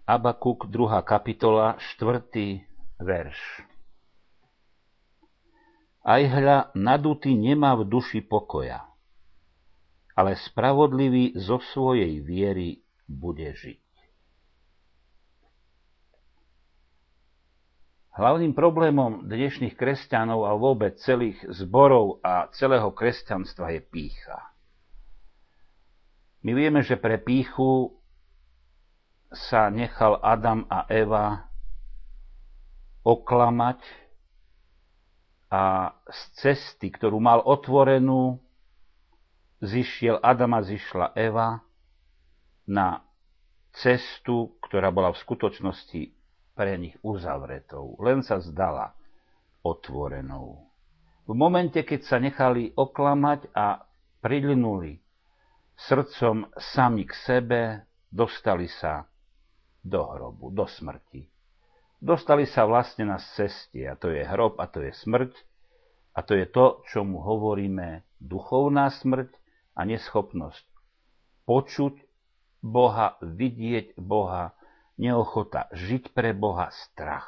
Abakuk, 2. kapitola, 4. verš. Aj hľa, nadutý nemá v duši pokoja, ale spravodlivý zo svojej viery bude žiť. Hlavným problémom dnešných kresťanov a vôbec celých zborov a celého kresťanstva je pýcha. My vieme, že pre pýchu sa nechal Adam a Eva oklamať a z cesty, ktorú mal otvorenú, zišiel Adam a zišla Eva na cestu, ktorá bola v skutočnosti pre nich uzavretou. Len sa zdala otvorenou. V momente, keď sa nechali oklamať a prilinuli srdcom sami k sebe, dostali sa do hrobu, do smrti. Dostali sa vlastne na ceste, a to je hrob, a to je smrť, a to je to, čomu hovoríme duchovná smrť a neschopnosť počuť Boha, vidieť Boha, neochota žiť pre Boha, strach.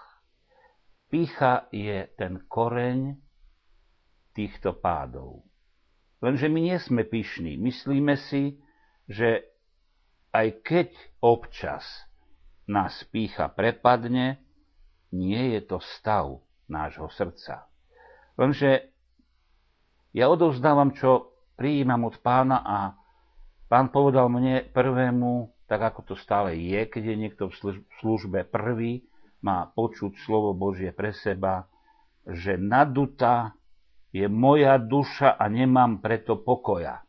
Pýcha je ten koreň týchto pádov. Lenže my nie sme pyšní. Myslíme si, že aj keď občas nás pýcha prepadne, nie je to stav nášho srdca. Lenže ja odovzdávam, čo prijímam od Pána, a Pán povedal mne prvému, tak ako to stále je, keď je niekto v službe prvý, má počuť slovo Božie pre seba, že nadutá je moja duša a nemám preto pokoja.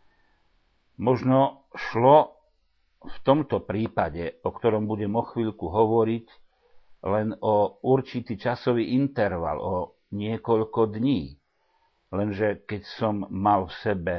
Možno šlo v tomto prípade, o ktorom budem o chvíľku hovoriť, len o určitý časový interval, o niekoľko dní. Lenže keď som mal v sebe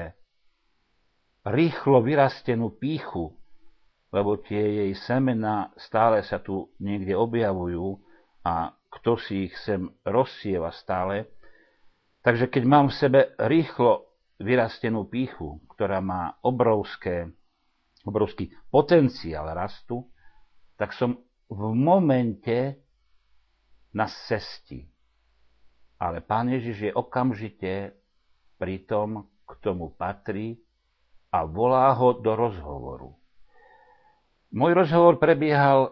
rýchlo vyrastenú pýchu, lebo tie jej semená stále sa tu niekde objavujú a kto si ich sem rozsieva stále, takže keď mám v sebe rýchlo vyrastenú pýchu, ktorá má obrovský potenciál rastu, tak som v momente na cesti. Ale Pán Ježiš je okamžite pri tom, k tomu patrí, a volá ho do rozhovoru. Môj rozhovor prebiehal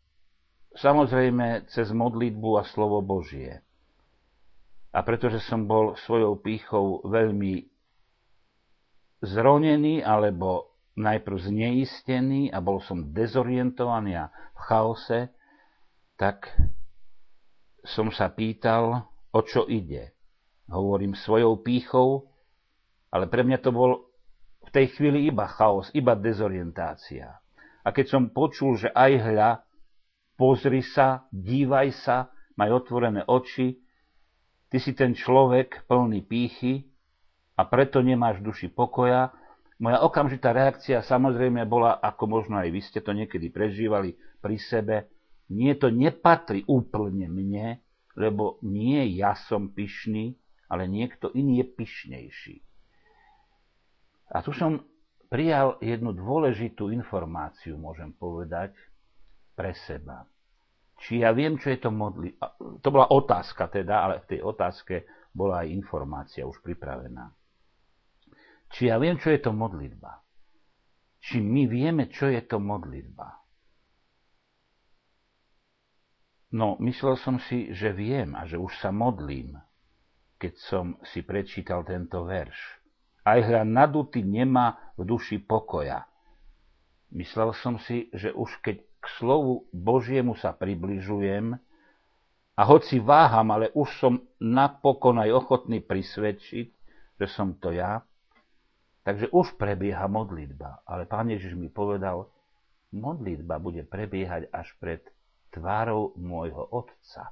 samozrejme cez modlitbu a slovo Božie. A pretože som bol svojou pýchou veľmi zronený, alebo najprv zneistený a bol som dezorientovaný a v chaose, tak som sa pýtal, o čo ide. Hovorím svojou pýchou, ale pre mňa to bol v tej chvíli iba chaos, iba dezorientácia. A keď som počul, že aj hľa, pozri sa, dívaj sa, maj otvorené oči, ty si ten človek plný pýchy a preto nemáš v duši pokoja, moja okamžitá reakcia samozrejme bola, ako možno aj vy ste to niekedy prežívali pri sebe, nie, to nepatrí úplne mne, lebo nie ja som pyšný, ale niekto iný je pyšnejší. A tu som prijal jednu dôležitú informáciu, môžem povedať, pre seba. Či ja viem, čo je to modlitba. To bola otázka teda, ale v tej otázke bola aj informácia už pripravená. Či ja viem, čo je to modlitba. Či my vieme, čo je to modlitba. No, myslel som si, že viem a že už sa modlím, keď som si prečítal tento verš. Aj hľa nadutý nemá v duši pokoja. Myslel som si, že už keď k slovu Božiemu sa približujem, a hoci váham, ale už som napokon aj ochotný prisvedčiť, že som to ja, takže už prebieha modlitba. Ale Pán Ježiš mi povedal, modlitba bude prebiehať až pred tvárou môjho Otca.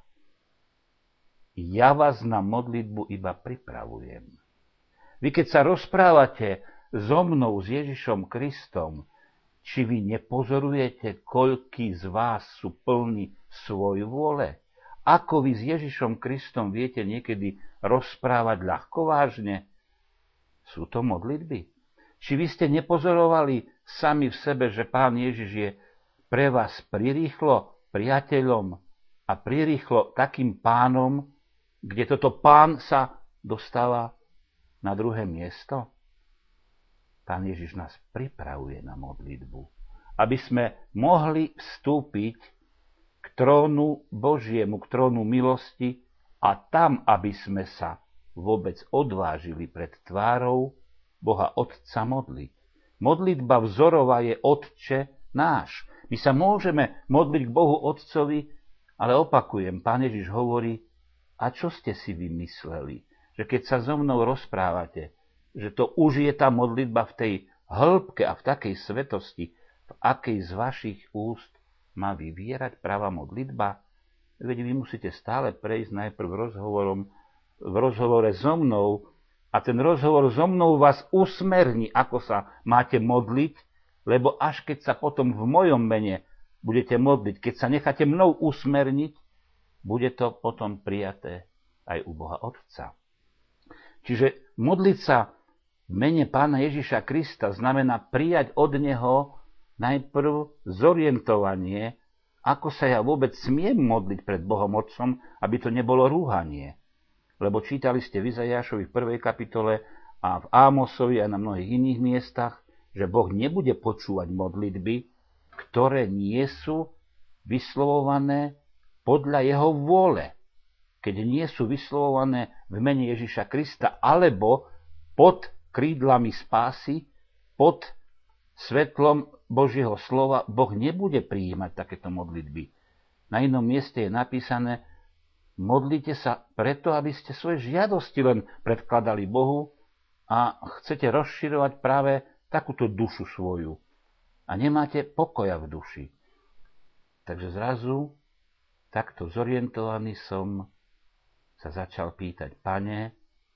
Ja vás na modlitbu iba pripravujem. Vy keď sa rozprávate so mnou, s Ježišom Kristom, či vy nepozorujete, koľkí z vás sú plní svoj vôle? Ako vy s Ježišom Kristom viete niekedy rozprávať ľahkovážne? Sú to modlitby? Či vy ste nepozorovali sami v sebe, že Pán Ježiš je pre vás prirýchlo priateľom a prirýchlo takým pánom, kde toto pán sa dostáva na druhé miesto? Pán Ježiš nás pripravuje na modlitbu, aby sme mohli vstúpiť k trónu Božiemu, k trónu milosti a tam, aby sme sa vôbec odvážili pred tvárou Boha Otca modliť. Modlitba vzorová je Otče náš. My sa môžeme modliť k Bohu Otcovi, ale opakujem, Pán Ježiš hovorí, a čo ste si vymysleli? Že keď sa so mnou rozprávate, že to už je tá modlitba v tej hĺbke a v takej svetosti, v akej z vašich úst má vyvierať práva modlitba? Veď vy musíte stále prejsť najprv v rozhovore so mnou a ten rozhovor so mnou vás usmerní, ako sa máte modliť, lebo až keď sa potom v mojom mene budete modliť, keď sa necháte mnou usmerniť, bude to potom prijaté aj u Boha Otca. Čiže modliť sa v mene Pána Ježiša Krista znamená prijať od Neho najprv zorientovanie, ako sa ja vôbec smiem modliť pred Bohom Otcom, aby to nebolo rúhanie. Lebo čítali ste v Izaiášovi v 1. kapitole a v Ámosovi a na mnohých iných miestach, že Boh nebude počúvať modlitby, ktoré nie sú vyslovované podľa jeho vôle. Keď nie sú vyslovované v mene Ježiša Krista, alebo pod krídlami spásy, pod svetlom Božieho slova, Boh nebude prijímať takéto modlitby. Na inom mieste je napísané, modlite sa preto, aby ste svoje žiadosti len predkladali Bohu a chcete rozširovať práve takúto dušu svoju. A nemáte pokoja v duši. Takže zrazu, takto zorientovaný som sa začal pýtať, Pane,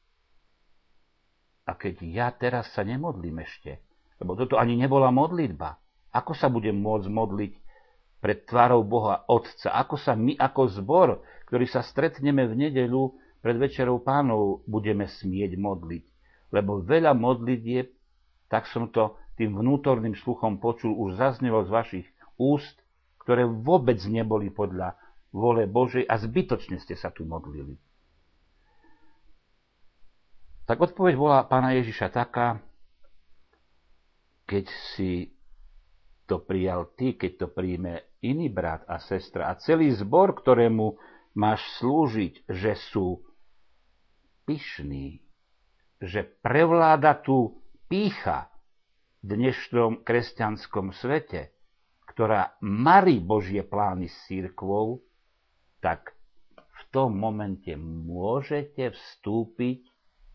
a keď ja teraz sa nemodlím ešte, lebo toto ani nebola modlitba, ako sa budem môcť modliť pred tvárou Boha Otca? Ako sa my ako zbor, ktorý sa stretneme v nedeľu pred Večerou Pánov, budeme smieť modliť? Lebo veľa modlitieb, tak som to tým vnútorným sluchom počul, už zaznelo z vašich úst, ktoré vôbec neboli podľa vôle Božej a zbytočne ste sa tu modlili. Tak odpoveď bola Pána Ježiša taká, keď si to prijal ty, keď to príjme iný brat a sestra a celý zbor, ktorému máš slúžiť, že sú pyšní, že prevláda tu pýcha v dnešnom kresťanskom svete, ktorá marí Božie plány s cirkvou, tak v tom momente môžete vstúpiť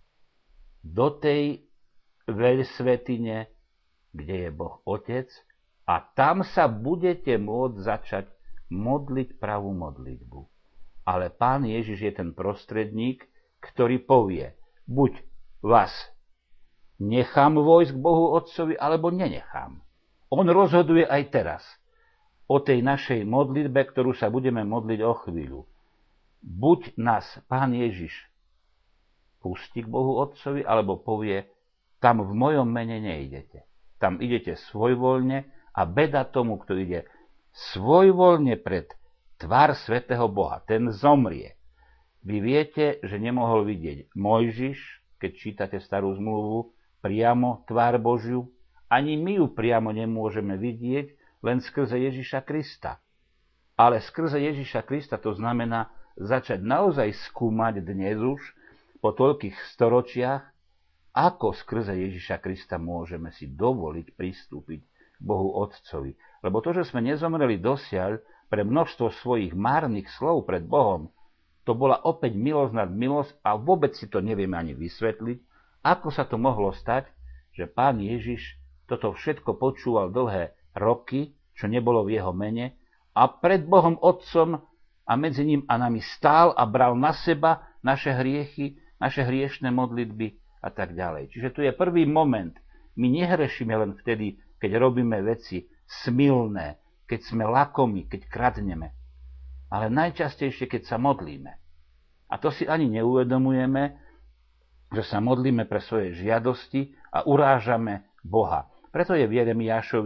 do tej veľsvetine, kde je Boh Otec, a tam sa budete môcť začať modliť pravú modlitbu. Ale Pán Ježiš je ten prostredník, ktorý povie, buď vás nechám vojsť k Bohu Otcovi, alebo nenechám. On rozhoduje aj teraz o tej našej modlitbe, ktorú sa budeme modliť o chvíľu. Buď nás Pán Ježiš pustí k Bohu Otcovi, alebo povie, tam v mojom mene neidete. Tam idete svojvoľne a beda tomu, kto ide svojvoľne pred tvár svätého Boha. Ten zomrie. Vy viete, že nemohol vidieť Mojžiš, keď čítate starú zmluvu, priamo tvár Božiu. Ani my ju priamo nemôžeme vidieť, len skrze Ježiša Krista. Ale skrze Ježiša Krista to znamená začať naozaj skúmať dnes už, po toľkých storočiach, ako skrze Ježiša Krista môžeme si dovoliť pristúpiť k Bohu Otcovi. Lebo to, že sme nezomreli dosiaľ pre množstvo svojich márnych slov pred Bohom, to bola opäť milosť nad milosť a vôbec si to nevieme ani vysvetliť, ako sa to mohlo stať, že Pán Ježiš toto všetko počúval dlhé roky, čo nebolo v jeho mene, a pred Bohom Otcom a medzi ním a nami stál a bral na seba naše hriechy, naše hriešne modlitby a tak ďalej. Čiže tu je prvý moment. My nehrešíme len vtedy, keď robíme veci smilné, keď sme lakomi, keď kradneme. Ale najčastejšie, keď sa modlíme. A to si ani neuvedomujeme, že sa modlíme pre svoje žiadosti a urážame Boha. Preto je v Jeremiášovi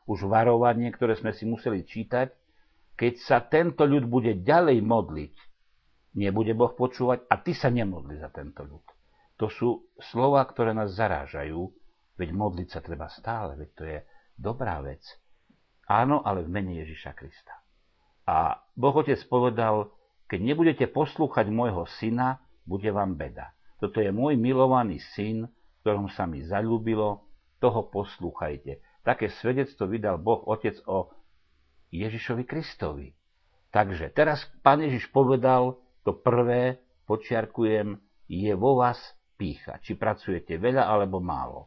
už varovanie, ktoré sme si museli čítať. Keď sa tento ľud bude ďalej modliť, nebude Boh počúvať a ty sa nemodli za tento ľud. To sú slová, ktoré nás zarážajú, veď modliť sa treba stále, veď to je dobrá vec. Áno, ale v mene Ježiša Krista. A Boh Otec povedal, keď nebudete poslúchať môjho syna, bude vám beda. Toto je môj milovaný syn, v ktorom sa mi zaľúbilo, toho poslúchajte. Také svedectvo vydal Boh Otec o Ježišovi Kristovi. Takže teraz Pán Ježiš povedal, to prvé, počiarkujem, je vo vás pýcha. Či pracujete veľa alebo málo.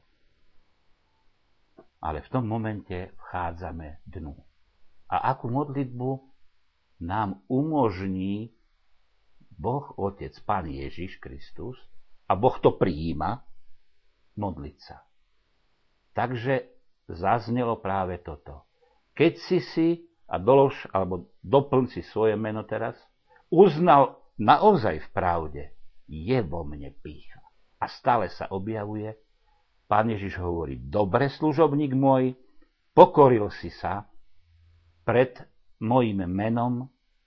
Ale v tom momente vchádzame dnu. A akú modlitbu nám umožní Boh Otec, Pán Ježiš Kristus, a Boh to prijíma, modliť sa. Takže zaznelo práve toto. Keď si, a dolož, alebo doplň si svoje meno teraz, uznal naozaj v pravde, je vo mne pýcha. A stále sa objavuje, Pán Ježiš hovorí, dobre, služobník môj, pokoril si sa pred mojím menom,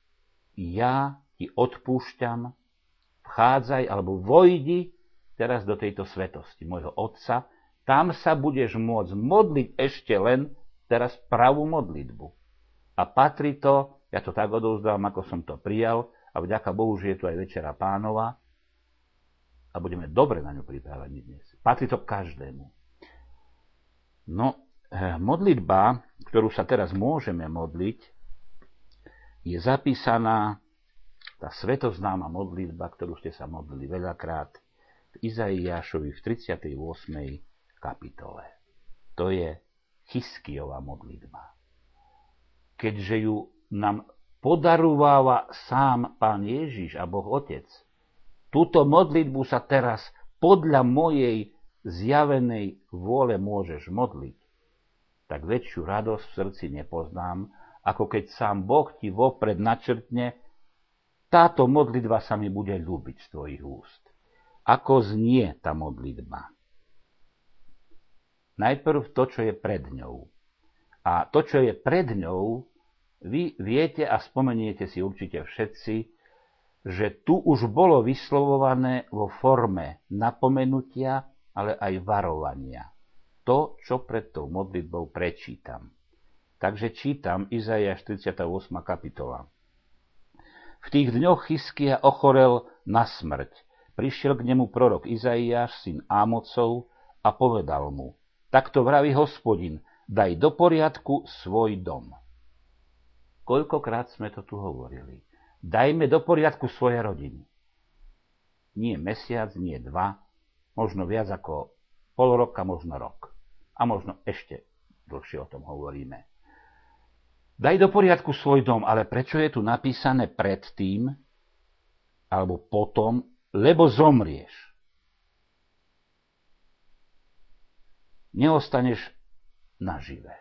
ja ti odpúšťam, vchádzaj alebo vojdi teraz do tejto svetosti môjho Otca, tam sa budeš môcť modliť ešte len teraz pravú modlitbu. A patrí to, ja to tak odovzdávam, ako som to prijal, a vďaka Bohu, že je tu aj Večera Pánova a budeme dobre na ňu pripravení dnes. Patrí to každému. No, modlitba, ktorú sa teraz môžeme modliť, je zapísaná, tá svetoznáma modlitba, ktorú ste sa modlili veľakrát, v Izaiášovi v 38. kapitole. To je Chiskiova modlitba. Keďže ju nám podarováva sám Pán Ježiš a Boh Otec, túto modlitbu sa teraz podľa mojej zjavenej vôle môžeš modliť, tak väčšiu radosť v srdci nepoznám, ako keď sám Boh ti vopred načrtne, táto modlitba sa mi bude ľúbiť z tvojich úst. Ako znie tá modlitba? Najprv to, čo je pred ňou. A to, čo je pred ňou, vy viete a spomeniete si určite všetci, že tu už bolo vyslovované vo forme napomenutia, ale aj varovania. To, čo pred tou modlitbou prečítam. Takže čítam Izaiáš 38. kapitola. V tých dňoch Chyskia ochorel na smrť. Prišiel k nemu prorok Izaiáš, syn Ámocov, a povedal mu, takto vraví Hospodin, daj do poriadku svoj dom. Koľkokrát sme to tu hovorili. Dajme do poriadku svoje rodiny. Nie mesiac, nie 2, možno viac ako pol roka, možno rok. A možno ešte dlhšie o tom hovoríme. Daj do poriadku svoj dom, ale prečo je tu napísané predtým, alebo potom, lebo zomrieš. Neostaneš naživé.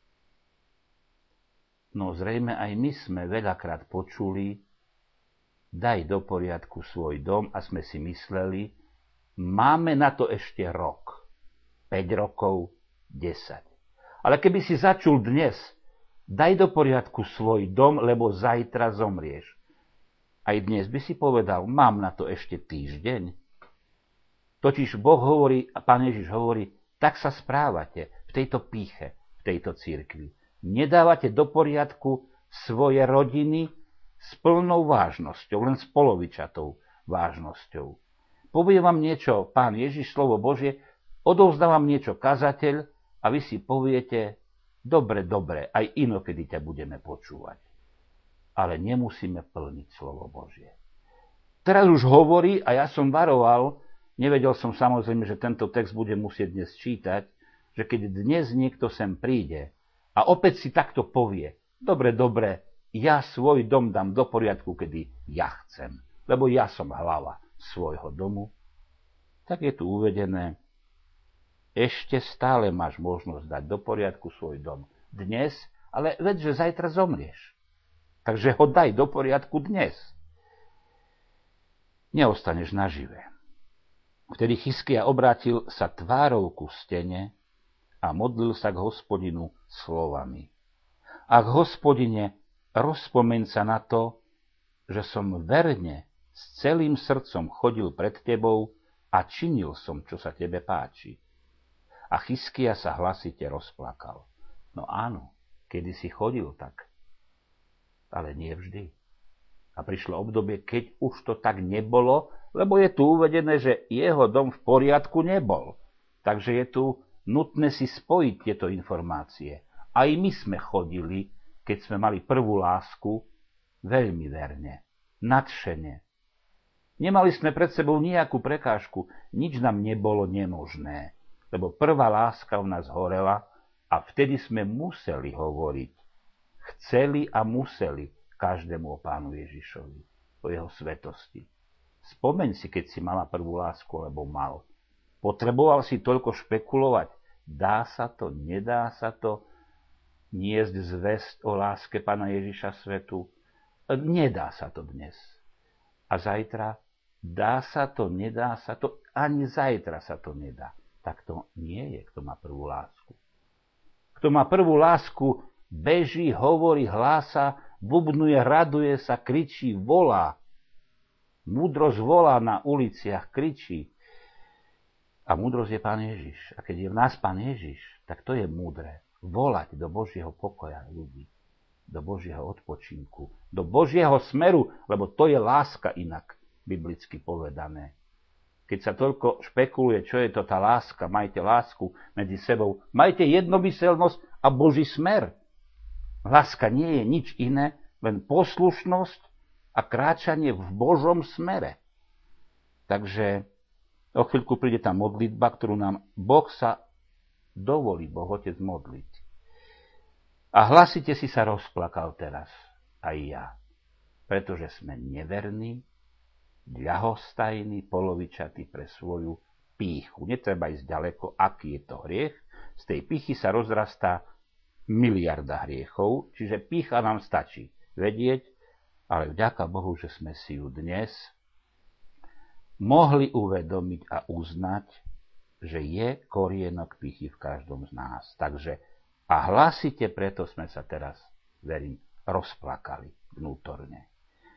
No zrejme aj my sme veľakrát počuli, daj do poriadku svoj dom a sme si mysleli, máme na to ešte rok, 5 rokov, 10. Ale keby si začul dnes, daj do poriadku svoj dom, lebo zajtra zomrieš. Aj dnes by si povedal, mám na to ešte týždeň. Totiž Boh hovorí, a Pán Ježiš hovorí, tak sa správate v tejto pýche, v tejto cirkvi. Nedávate do poriadku svoje rodiny s plnou vážnosťou, len s polovičatou vážnosťou. Povie vám niečo Pán Ježiš, slovo Božie, odovzdávam niečo kazateľ a vy si poviete, dobre, aj inokedy ťa budeme počúvať. Ale nemusíme plniť slovo Božie. Teraz už hovorí, a ja som varoval, nevedel som samozrejme, že tento text bude musieť dnes čítať, že keď dnes niekto sem príde a opäť si takto povie, dobre, ja svoj dom dám do poriadku, kedy ja chcem, lebo ja som hlava svojho domu, tak je tu uvedené, ešte stále máš možnosť dať do poriadku svoj dom dnes, ale veď, že zajtra zomrieš. Takže ho daj do poriadku dnes. Neostaneš nažive. Vtedy Chyskia obrátil sa tvárou ku stene a modlil sa k Hospodinu slovami. Ak Hospodine, rozpomeň sa na to, že som verne s celým srdcom chodil pred tebou a činil som, čo sa tebe páči. A Chizkia sa hlasite rozplakal. No áno, kedy si chodil tak, ale nie vždy. A prišlo obdobie, keď už to tak nebolo, lebo je tu uvedené, že jeho dom v poriadku nebol. Takže je tu nutné si spojiť tieto informácie. Aj my sme chodili, keď sme mali prvú lásku, veľmi verne, nadšene. Nemali sme pred sebou nejakú prekážku, nič nám nebolo nemožné, lebo prvá láska v nás horela a vtedy sme museli hovoriť. Chceli a museli každému o Pánu Ježišovi, o jeho svetosti. Spomeň si, keď si mala prvú lásku, alebo mal. Potreboval si toľko špekulovať, dá sa to, nedá sa to, niesť zvesť o láske Pána Ježiša svetu. Nedá sa to dnes. A zajtra, dá sa to, nedá sa to, ani zajtra sa to nedá. Tak to nie je, kto má prvú lásku. Kto má prvú lásku, beží, hovorí, hlása, bubnuje, raduje sa, kričí, volá. Múdrosť volá na uliciach, kričí. A múdrosť je Pán Ježiš. A keď je v nás Pán Ježiš, tak to je múdre. Volať do Božieho pokoja ľudí, do Božieho odpočinku, do Božieho smeru, lebo to je láska inak, biblicky povedané. Keď sa toľko špekuluje, čo je to tá láska, majte lásku medzi sebou, majte jednomyselnosť a Boží smer. Láska nie je nič iné, len poslušnosť a kráčanie v Božom smere. Takže o chvíľku príde tá modlitba, ktorú nám Boh sa dovolí, Boh Otec, modliť. A hlasite si sa rozplakal teraz, aj ja, pretože sme neverní, ľahostajní, polovičatí pre svoju pýchu. Netreba ísť ďaleko, aký je to hriech. Z tej pýchy sa rozrastá miliarda hriechov, čiže pýcha nám stačí vedieť, ale vďaka Bohu, že sme si ju dnes mohli uvedomiť a uznať, že je korienok pýchy v každom z nás. Takže a hlasite, preto sme sa teraz, verím, rozplakali vnútorne.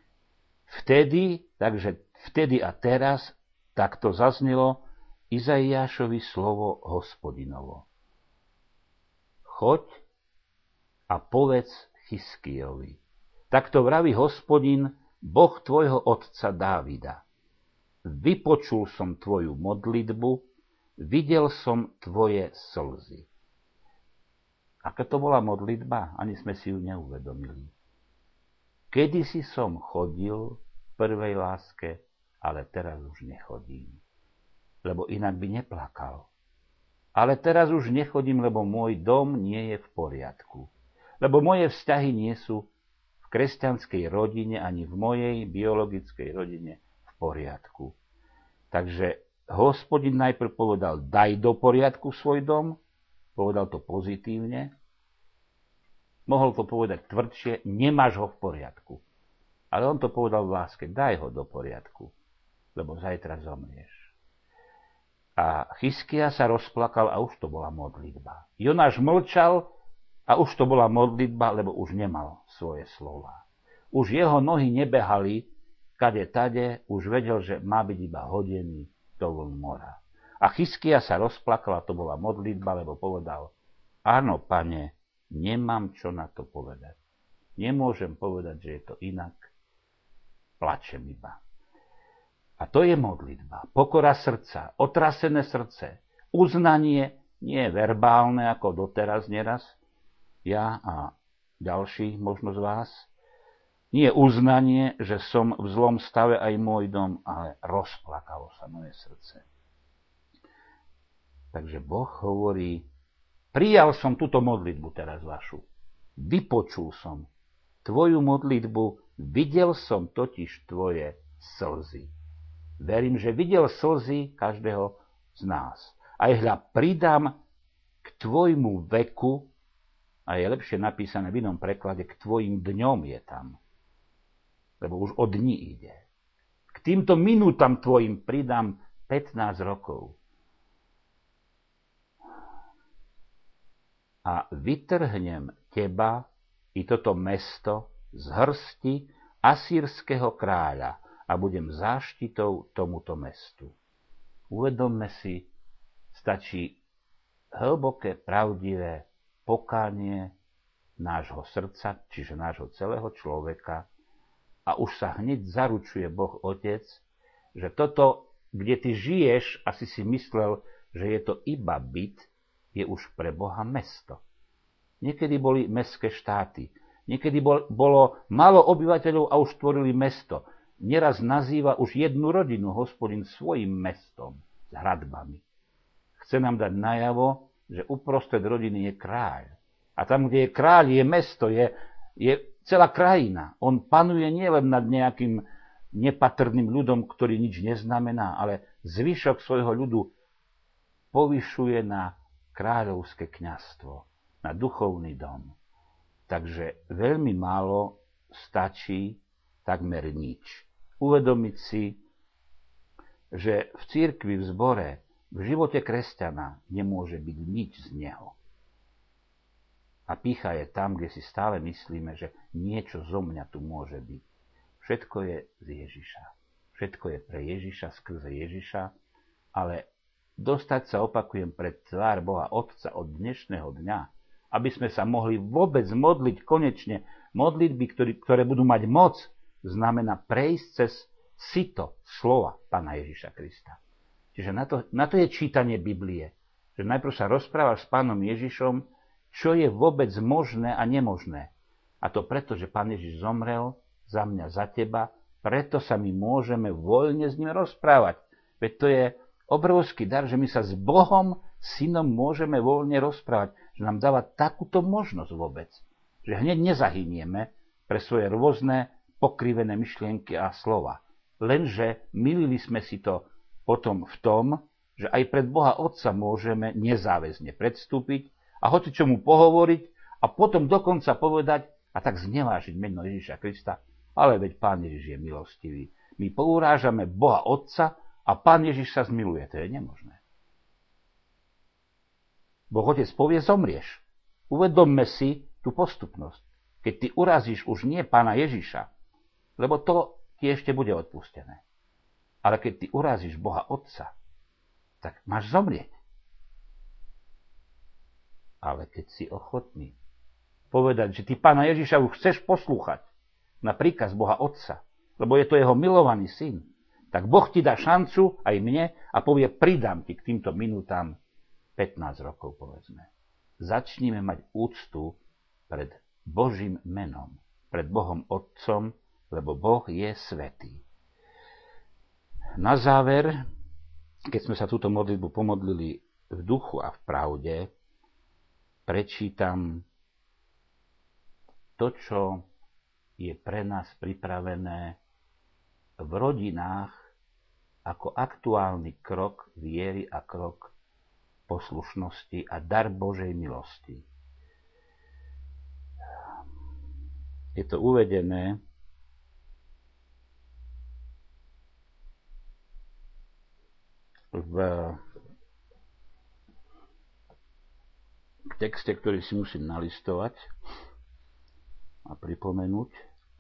Vtedy a teraz takto zaznelo Izaiášovi slovo Hospodinovo. Choď a povedz Chizkiovi. Takto vraví Hospodin, Boh tvojho otca Dávida. Vypočul som tvoju modlitbu, videl som tvoje slzy. Aká to bola modlitba? Ani sme si ju neuvedomili. Kedysi som chodil v prvej láske, ale teraz už nechodím, lebo inak by neplakal. Ale teraz už nechodím, lebo môj dom nie je v poriadku. Lebo moje vzťahy nie sú v kresťanskej rodine ani v mojej biologickej rodine v poriadku. Takže Hospodin najprv povedal, daj do poriadku svoj dom, povedal to pozitívne. Mohol to povedať tvrdšie, nemáš ho v poriadku. Ale on to povedal v láske, daj ho do poriadku, lebo zajtra zomrieš. A Chizkia sa rozplakal a už to bola modlitba. Jonáš mlčal a už to bola modlitba, lebo už nemal svoje slova. Už jeho nohy nebehali kade tade, už vedel, že má byť iba hodený do vln mora. A Chizkia sa rozplakal a to bola modlitba, lebo povedal, áno, Pane, nemám čo na to povedať. Nemôžem povedať, že je to inak. Plačem iba. A to je modlitba. Pokora srdca, otrasené srdce, uznanie, nie verbálne, ako doteraz neraz, ja a ďalší možno z vás, nie uznanie, že som v zlom stave aj môj dom, ale rozplakalo sa moje srdce. Takže Boh hovorí, prijal som túto modlitbu teraz vašu. Vypočul som tvoju modlitbu, videl som totiž tvoje slzy. Verím, že videl slzy každého z nás. Aj hľa pridám k tvojmu veku, a je lepšie napísané v inom preklade, k tvojim dňom je tam. Lebo už o dni ide. K týmto minútam tvojim pridám 15 rokov. a vytrhnem teba i toto mesto z hrsti asýrskeho kráľa a budem záštitou tomuto mestu. Uvedomme si, stačí hlboké, pravdivé pokánie nášho srdca, čiže nášho celého človeka, a už sa hneď zaručuje Boh Otec, že toto, kde ty žiješ, asi si myslel, že je to iba byt, je už pre Boha mesto. Niekedy boli mestské štáty, niekedy bolo málo obyvateľov a už tvorili mesto. Neraz nazýva už jednu rodinu Hospodin svojim mestom s hradbami. Chce nám dať najavo, že uprostred rodiny je kráľ. A tam, kde je kráľ, je mesto, je celá krajina. On panuje nielen nad nejakým nepatrným ľudom, ktorý nič neznamená, ale zvyšok svojho ľudu povyšuje na kráľovské kňazstvo, na duchovný dom. Takže veľmi málo stačí, takmer nič. Uvedomiť si, že v cirkvi, v zbore, v živote kresťana nemôže byť nič z neho. A pýcha je tam, kde si stále myslíme, že niečo zo mňa tu môže byť. Všetko je z Ježiša. Všetko je pre Ježiša, skrze Ježiša, ale dostať sa, opakujem, pred tvár Boha Otca od dnešného dňa, aby sme sa mohli vôbec modliť konečne, modlitby, ktoré budú mať moc, znamená prejsť cez sito slova Pána Ježiša Krista. Čiže na to je čítanie Biblie. Že najprv sa rozprávaš s Pánom Ježišom, čo je vôbec možné a nemožné. A to preto, že Pán Ježiš zomrel za mňa, za teba, preto sa my môžeme voľne s ním rozprávať. Veď to je obrovský dar, že my sa s Bohom, Synom môžeme voľne rozprávať. Že nám dáva takúto možnosť vôbec. Že hneď nezahynieme pre svoje rôzne pokrivené myšlienky a slova. Lenže mýlili sme si to potom v tom, že aj pred Boha Otca môžeme nezáväzne predstúpiť a hoci čomu pohovoriť a potom dokonca povedať a tak znevážiť meno Ježiša Krista, ale veď Pán Ježiš je milostivý. My pourážame Boha Otca a Pán Ježiš sa zmiluje. To je nemožné. Boh Otec povie, zomrieš. Uvedomme si tú postupnosť. Keď ty urazíš už nie Pána Ježiša, lebo to ti ešte bude odpustené. Ale keď ty urazíš Boha Otca, tak máš zomrieť. Ale keď si ochotný povedať, že ty Pána Ježiša už chceš poslúchať na príkaz Boha Otca, lebo je to jeho milovaný syn, tak Boh ti dá šancu aj mne a povie, pridám ti k týmto minútam 15 rokov, povedzme. Začníme mať úctu pred Božím menom, pred Bohom Otcom, lebo Boh je svätý. Na záver, keď sme sa túto modlitbu pomodlili v duchu a v pravde, prečítam to, čo je pre nás pripravené v rodinách ako aktuálny krok viery a krok poslušnosti a dar Božej milosti. Je to uvedené v texte, ktorý si musím nalistovať a pripomenúť.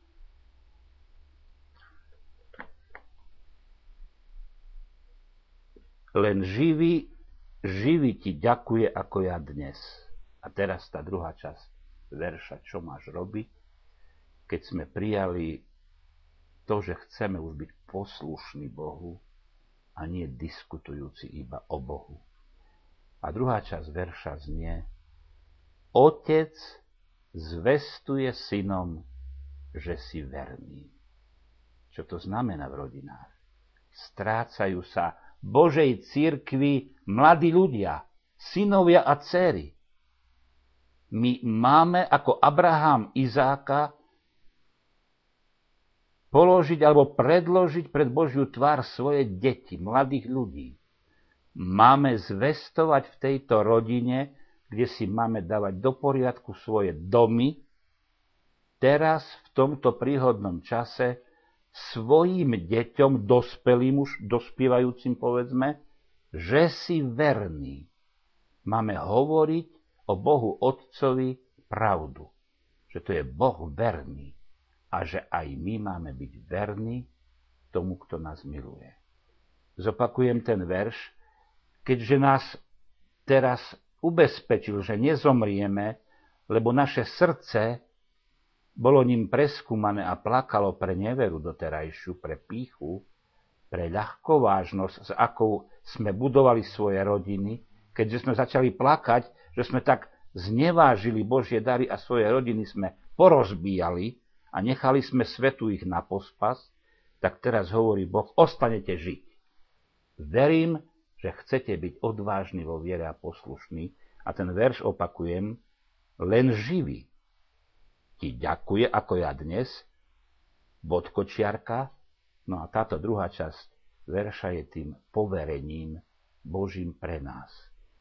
Len živý ti ďakuje ako ja dnes. A teraz tá druhá časť verša, čo máš robiť, keď sme prijali to, že chceme už byť poslušní Bohu a nie diskutujúci iba o Bohu. A druhá časť verša znie: Otec zvestuje synom, že si verný. Čo to znamená v rodinách? Strácajú sa Božej cirkvi mladí ľudia, synovia a dcery. My máme ako Abraham Izáka položiť alebo predložiť pred Božiu tvár svoje deti, mladých ľudí. Máme zvestovať v tejto rodine, kde si máme dávať do poriadku svoje domy, teraz v tomto príhodnom čase svojim deťom, dospelým už, dospievajúcim povedzme, že si verný. Máme hovoriť o Bohu Otcovi pravdu, že to je Boh verný a že aj my máme byť verní tomu, kto nás miluje. Zopakujem ten verš, keďže nás teraz ubezpečil, že nezomrieme, lebo naše srdce bolo ním preskúmané a plakalo pre neveru doterajšiu, pre pýchu, pre ľahkovážnosť, s akou sme budovali svoje rodiny, keďže sme začali plakať, že sme tak znevážili Božie dary a svoje rodiny sme porozbíjali a nechali sme svetu ich na pospas, tak teraz hovorí Boh, ostanete žiť. Verím, že chcete byť odvážni vo viere a poslušní. A ten verš opakujem, len živý ti ďakuje, ako ja dnes, bodkočiarka. No a táto druhá časť verša je tým poverením Božím pre nás.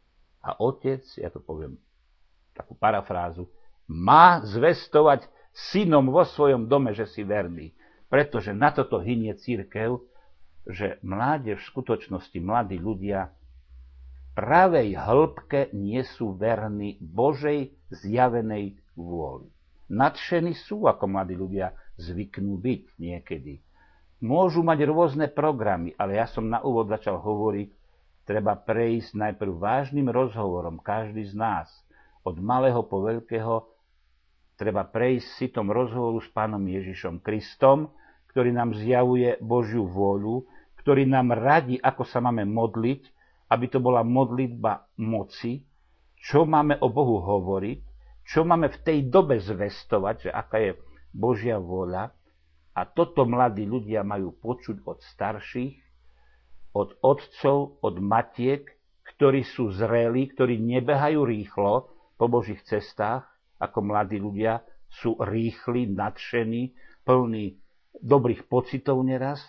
A Otec, ja to poviem takú parafrázu, má zvestovať synom vo svojom dome, že si verný. Pretože na toto hynie cirkev, že mládež v skutočnosti, mladí ľudia v pravej hĺbke nie sú verní Božej zjavenej vôli. Nadšení sú, ako mladí ľudia zvyknú byť niekedy. Môžu mať rôzne programy, ale ja som na úvod začal hovoriť, treba prejsť najprv vážnym rozhovorom, každý z nás, od malého po veľkého, treba prejsť si tom rozhovoru s Pánom Ježišom Kristom, ktorý nám zjavuje Božiu vôľu, ktorý nám radí, ako sa máme modliť, aby to bola modlitba moci, čo máme o Bohu hovoriť, čo máme v tej dobe zvestovať, že aká je Božia vôľa. A toto mladí ľudia majú počuť od starších, od otcov, od matiek, ktorí sú zrelí, ktorí nebehajú rýchlo po Božích cestách, ako mladí ľudia, sú rýchli, nadšení, plní dobrých pocitov neraz.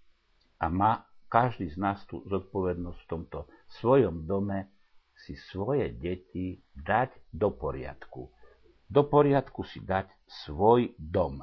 A má každý z nás tú zodpovednosť v tomto svojom dome si svoje deti dať do poriadku. Do poriadku si dať svoj dom.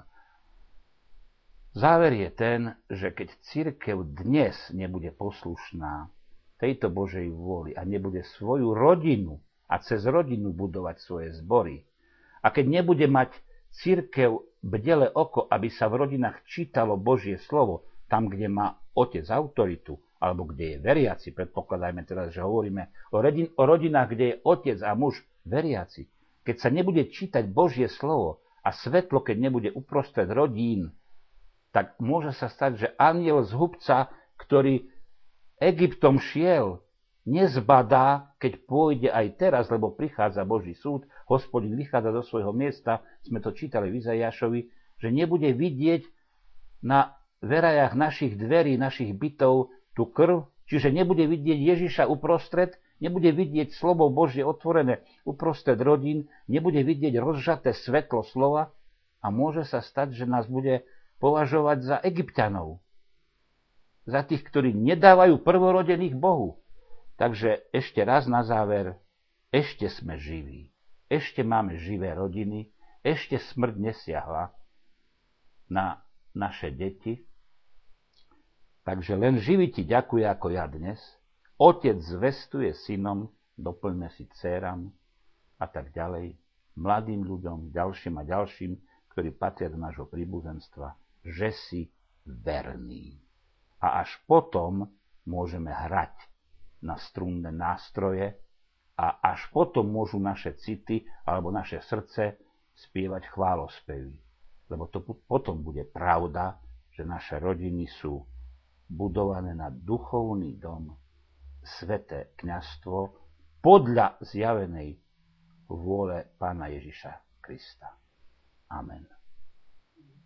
Záver je ten, že keď cirkev dnes nebude poslušná tejto Božej vôli a nebude svoju rodinu a cez rodinu budovať svoje zbory, a keď nebude mať cirkev bdele oko, aby sa v rodinách čítalo Božie slovo, tam, kde má otec autoritu, alebo kde je veriaci, predpokladajme teraz, že hovoríme o rodinách, kde je otec a muž veriaci. Keď sa nebude čítať Božie slovo a svetlo, keď nebude uprostred rodín, tak môže sa stať, že anjel z hubca, ktorý Egyptom šiel, nezbadá, keď pôjde aj teraz, lebo prichádza Boží súd, Hospodin vychádza do svojho miesta, sme to čítali v Izaiášovi, že nebude vidieť na verajách našich dverí, našich bytov tú krv, čiže nebude vidieť Ježiša uprostred, nebude vidieť slovo Božie otvorené uprostred rodín, nebude vidieť rozžaté svetlo slova a môže sa stať, že nás bude považovať za Egypťanov. Za tých, ktorí nedávajú prvorodených Bohu. Takže ešte raz na záver, ešte sme živí. Ešte máme živé rodiny, ešte smrť nesiahla na naše deti. Takže len živý ti ďakuje ako ja dnes. Otec zvestuje synom, doplňme si dcéram a tak ďalej, mladým ľuďom, ďalším a ďalším, ktorí patria do nášho príbuzenstva, že si verný. A až potom môžeme hrať na strunné nástroje a až potom môžu naše city alebo naše srdce spievať chválospevy. Lebo to potom bude pravda, že naše rodiny sú budované na duchovný dom, sväté kňazstvo podľa zjavenej vôle Pána Ježiša Krista. Amen.